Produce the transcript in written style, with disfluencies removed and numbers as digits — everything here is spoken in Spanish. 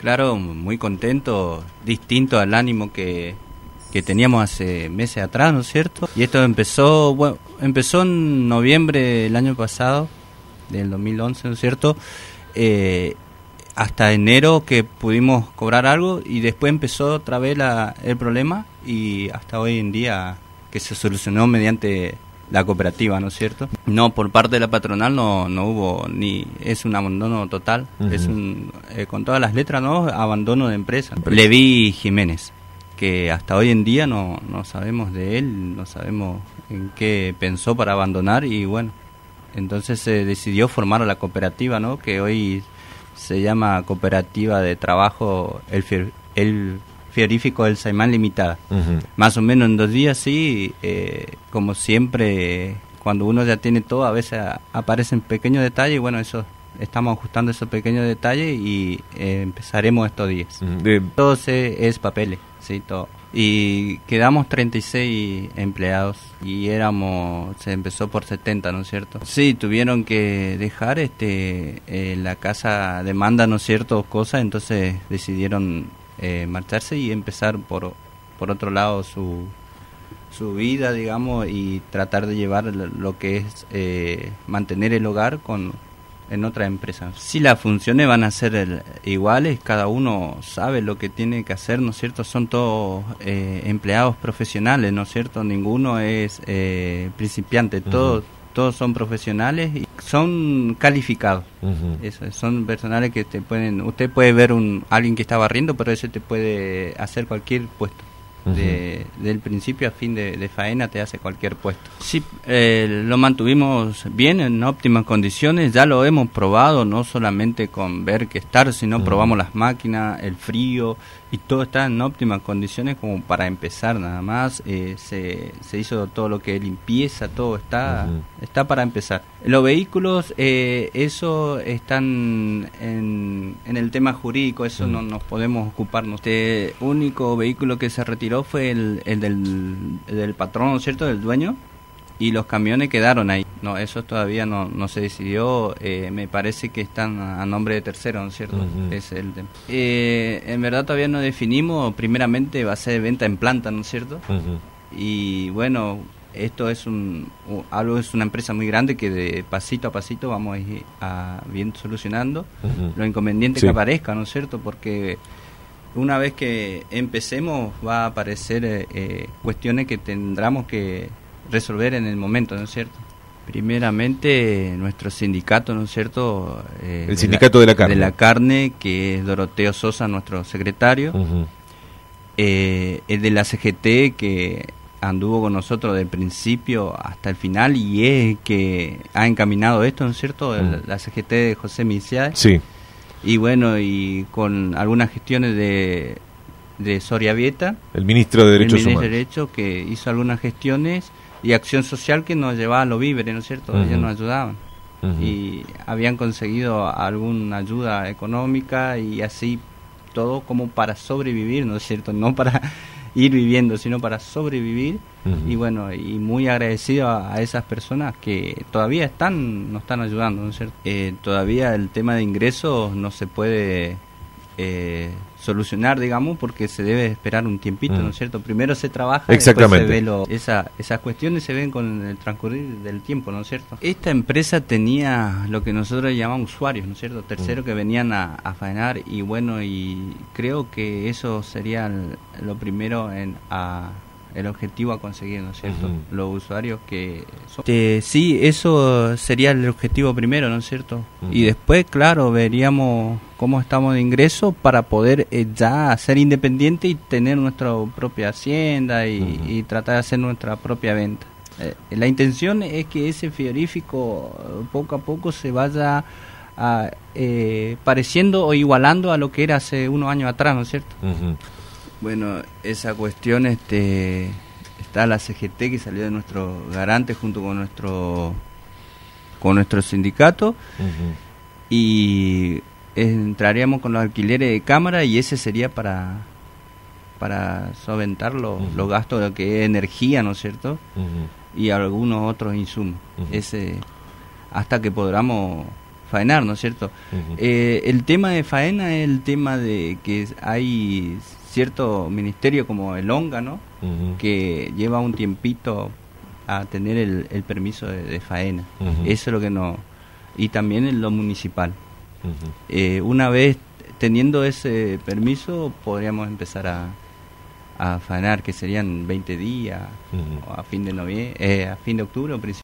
Claro, muy contento, distinto al ánimo que teníamos hace meses atrás, ¿no es cierto? Y esto empezó en noviembre del año pasado, del 2011, ¿no es cierto? Hasta enero que pudimos cobrar algo y después empezó otra vez el problema y hasta hoy en día que se solucionó mediante la cooperativa, ¿no es cierto? No, por parte de la patronal no hubo es un abandono total, es con todas las letras, ¿no? Abandono de empresa. Levi Jiménez, que hasta hoy en día no sabemos de él, no sabemos en qué pensó para abandonar y bueno, entonces se decidió formar la cooperativa, ¿no? Que hoy se llama Cooperativa de Trabajo El Frigorífico del Saimán Limitada. Más o menos en 2 días, sí, como siempre, cuando uno ya tiene todo, a veces aparecen pequeños detalles y bueno, estamos ajustando esos pequeños detalles y empezaremos estos días. Todo es papeles, sí, todo. Y quedamos 36 empleados y se empezó por 70, ¿no es cierto? Sí, tuvieron que dejar la casa demanda, ¿no es cierto? Cosas, entonces decidieron marcharse y empezar por otro lado su vida, digamos, y tratar de llevar lo que es mantener el hogar en otra empresa. Sí, las funciones van a ser iguales, cada uno sabe lo que tiene que hacer, ¿no es cierto? Son todos empleados profesionales, ¿no es cierto? Ninguno es principiante, todos son profesionales y son calificados. Son personales que usted puede ver alguien que está barriendo, pero ese te puede hacer cualquier puesto. Del principio a fin de faena te hace cualquier puesto. Sí, lo mantuvimos bien, en óptimas condiciones, ya lo hemos probado, no solamente con ver que estar, sino probamos las máquinas, el frío, y todo está en óptimas condiciones como para empezar nada más. Se hizo todo lo que es limpieza, todo está para empezar. Los vehículos, eso están en el tema jurídico, eso no nos podemos ocuparnos. El único vehículo que se retiró fue el del patrón, ¿no es cierto?, del dueño, y los camiones quedaron ahí. No, eso todavía no se decidió, me parece que están a nombre de tercero, ¿no es cierto? Es el tema. En verdad todavía no definimos, primeramente va a ser venta en planta, ¿no es cierto? Y bueno, esto es una empresa muy grande que de pasito a pasito vamos a ir bien solucionando los inconvenientes que aparezcan, ¿no es cierto? Porque una vez que empecemos va a aparecer cuestiones que tendremos que resolver en el momento, ¿no es cierto? Primeramente nuestro sindicato, ¿no es cierto? El sindicato de la carne. De la carne, que es Doroteo Sosa, nuestro secretario. El de la CGT, que anduvo con nosotros del principio hasta el final y es que ha encaminado esto, ¿no es cierto? La CGT de José Miciay. Sí. Y bueno, y con algunas gestiones de Soria Vieta, el ministro de Derechos Humanos. Que hizo algunas gestiones, y Acción Social, que nos llevaba a los víveres, ¿no es cierto? Ellos nos ayudaban. Y habían conseguido alguna ayuda económica y así todo como para sobrevivir, ¿no es cierto? No para ir viviendo, sino para sobrevivir. Y bueno, y muy agradecido a esas personas que todavía nos están ayudando, ¿no es cierto? Todavía el tema de ingresos no se puede solucionar, digamos, porque se debe esperar un tiempito, ¿no es cierto? Primero se trabaja, exactamente, después se ve esas cuestiones se ven con el transcurrir del tiempo, ¿no es cierto? Esta empresa tenía lo que nosotros llamamos usuarios, ¿no es cierto? Terceros que venían a faenar, y bueno, y creo que eso sería lo primero el objetivo a conseguir, ¿no es cierto? Los usuarios que son... sí, eso sería el objetivo primero, ¿no es cierto? Y después, claro, veríamos cómo estamos de ingreso para poder ya ser independiente y tener nuestra propia hacienda y tratar de hacer nuestra propia venta. La intención es que ese frigorífico poco a poco se vaya pareciendo o igualando a lo que era hace unos años atrás, ¿no es cierto? Bueno, esa cuestión está la CGT, que salió de nuestro garante junto con nuestro sindicato, y entraríamos con los alquileres de cámara, y ese sería para solventar los gastos de lo que es energía, ¿no es cierto? Y algunos otros insumos. Ese, hasta que podamos faenar, ¿no es cierto? Ujú. El tema de faena es el tema de que hay cierto ministerio como el ONGA, ¿no? Ujú. Que lleva un tiempito a tener el permiso de faena. Ujú. Eso es lo que no... Y también en lo municipal. Ujú. Una vez teniendo ese permiso, podríamos empezar a faenar, que serían 20 días, Ujú. o a fin de octubre o principios